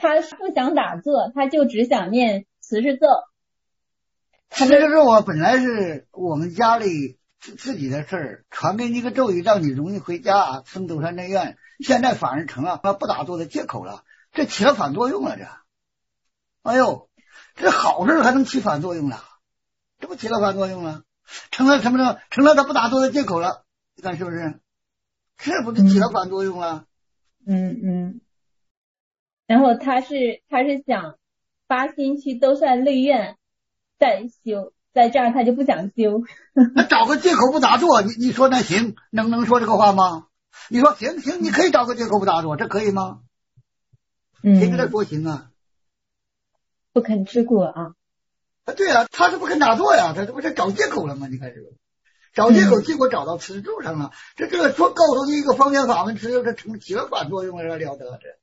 他不想打坐，他就只想念慈氏咒。 慈氏咒啊，本来是我们家里自己的事儿，传给你个咒语，让你容易回家，升斗山真愿。现在反而成了不打坐的借口了，这起了反作用了，这。哎呦，这好事还能起反作用了，这不起了反作用了，成了什么呢？成了他不打坐的借口了，你看是不是？是不是起了反作用了？ 然后他是想发心去兜率内院再修，在这儿他就不想修。 那找个借口不打坐，你说那行？能说这个话吗？你说行，你可以找个借口不打坐，这可以吗？谁跟他说行啊？ 不肯吃果啊。 对啊，他是不肯打坐呀，他这不是找借口了吗？你看这个找借口，结果找到慈咒上了。这说告诉你一个方便法门，这起了反作用了，了得这。